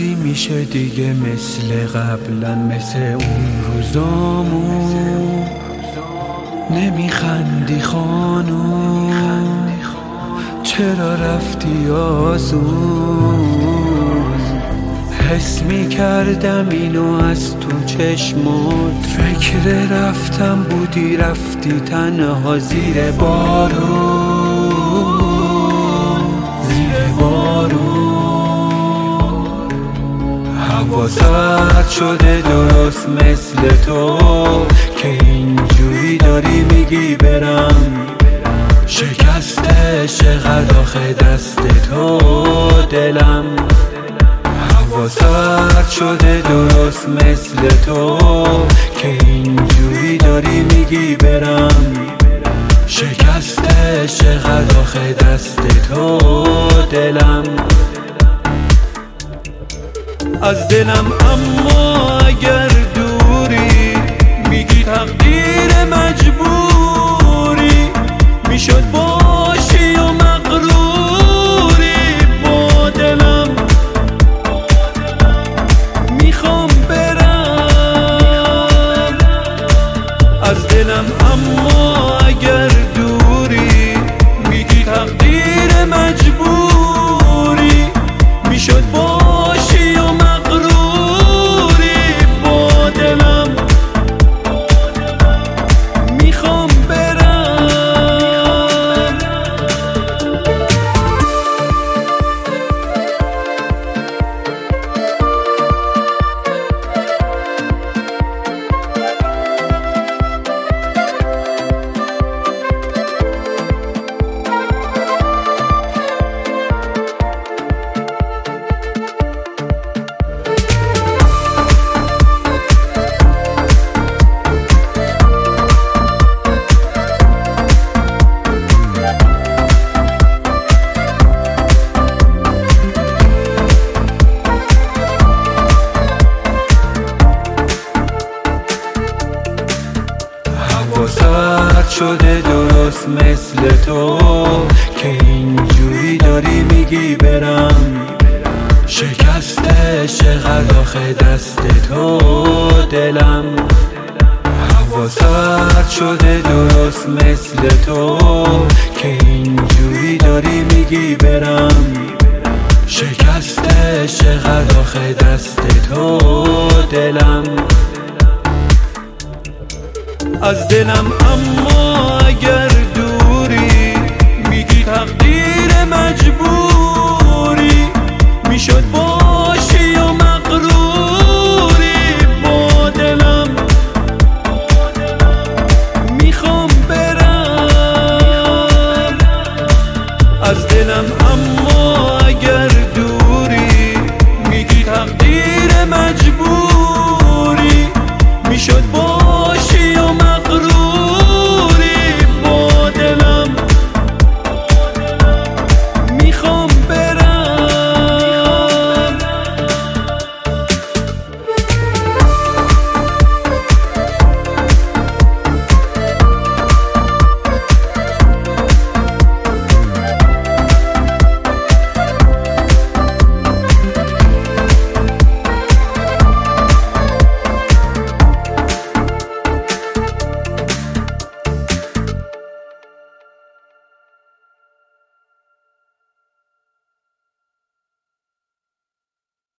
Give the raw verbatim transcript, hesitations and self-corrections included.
وقتی میشه دیگه مثل قبلا، مثل اون روزامون نمیخندی خانوم، چرا رفتی آزون؟ حس میکردم اینو از تو چشمات، فکر رفتم بودی رفتی تنها زیر بارون، زیر بارون. هوا سرد شده درست مثل تو که اینجوری داری میگی برم، شکسته چقدر آخه دست تو دلم. هوا سرد شده درست مثل تو که اینجوری داری میگی برم، شکسته چقدر آخه دست تو دلم. از دلم اما اگر دوری، میگی تقدیر مجبوری، میشد باشی و مغروری با دلم. میخوام برم از دلم اما اگر دوری، میگی تقدیر مجبوری، میشد باشی و مغروری با دلم. میخوام سرد شده درست مثل تو که اینجوری داری میگی برم، شکسته چقدر آخه دست تو دلم. هوا سرد شده درست مثل تو که اینجوری داری میگی برم، شکسته چقدر آخه دست تو دلم. از دلم اما اگر دوری، میگی تقدیر مجبور